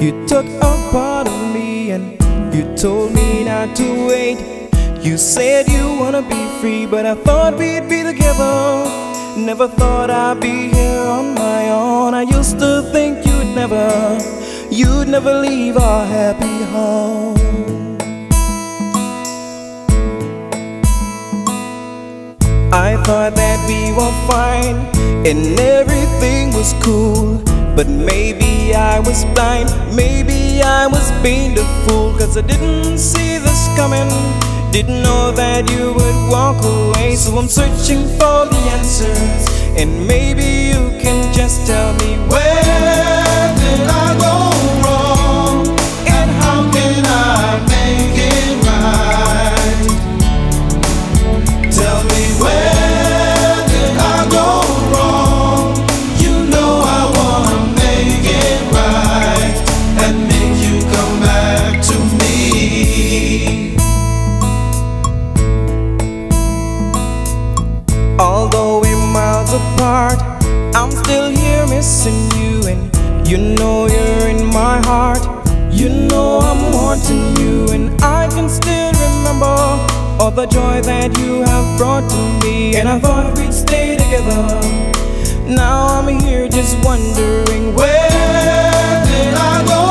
You took a part of me and you told me not to wait. You said you wanna be free, but I thought we'd be together. Never thought I'd be here on my own. I used to think you'd never leave our happy home. I thought that we were fine and everything was cool, but maybe I was blind, maybe I was being the fool. 'Cause I didn't see this coming, didn't know that you would walk away. So I'm searching for the answers, and maybe you can just tell me, where did I go wrong, and how can I make it right? Tell me, where did I go wrong? You know I wanna make it right and make you come back to me. Although we're miles apart, I'm still here missing you, and you know you're in my heart. You know I'm wanting you, and I can still remember all the joy that you have brought to me. And I thought we'd stay together. Now I'm here just wondering, where did I go